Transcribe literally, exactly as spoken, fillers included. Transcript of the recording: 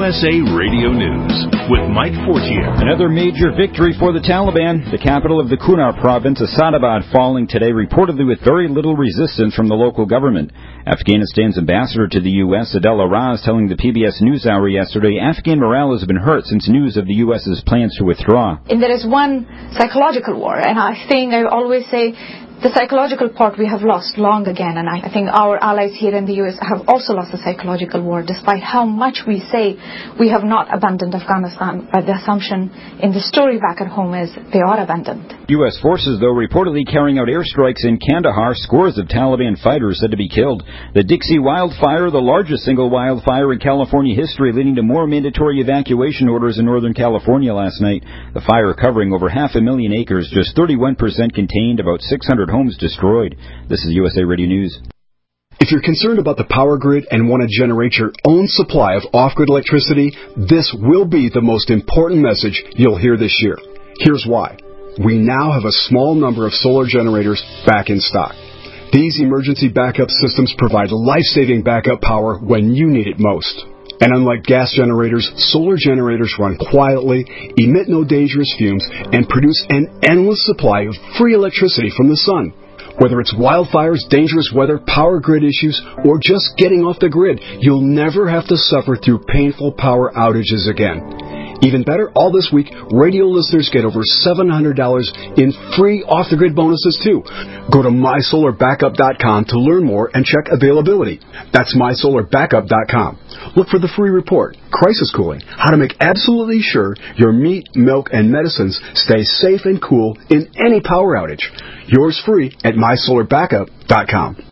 S A Radio News with Mike Fortier. Another major victory for the Taliban. The capital of the Kunar province, Asadabad, falling today, reportedly with very little resistance from the local government. Afghanistan's ambassador to the U S, Adel Araz, telling the P B S NewsHour yesterday, Afghan morale has been hurt since news of the U S's plans to withdraw. And there is one psychological war, and I think I always say the psychological part we have lost long again, and I think our allies here in the U S have also lost the psychological war, despite how much we say we have not abandoned Afghanistan. But the assumption in the story back at home is they are abandoned. U S forces, though, reportedly carrying out airstrikes in Kandahar, scores of Taliban fighters said to be killed. The Dixie wildfire, the largest single wildfire in California history, leading to more mandatory evacuation orders in Northern California last night. The fire covering over half a million acres, just thirty-one percent contained, about six hundred homes destroyed. This is U S A Radio News. If you're concerned about the power grid and want to generate your own supply of off-grid electricity, this will be the most important message you'll hear this year. Here's why. We now have a small number of solar generators back in stock. These emergency backup systems provide life-saving backup power when you need it most. And unlike gas generators, solar generators run quietly, emit no dangerous fumes, and produce an endless supply of free electricity from the sun. Whether it's wildfires, dangerous weather, power grid issues, or just getting off the grid, you'll never have to suffer through painful power outages again. Even better, all this week, radio listeners get over seven hundred dollars in free off-the-grid bonuses, too. Go to my solar backup dot com to learn more and check availability. That's my solar backup dot com. Look for the free report, Crisis Cooling, how to make absolutely sure your meat, milk, and medicines stay safe and cool in any power outage. Yours free at my solar backup dot com.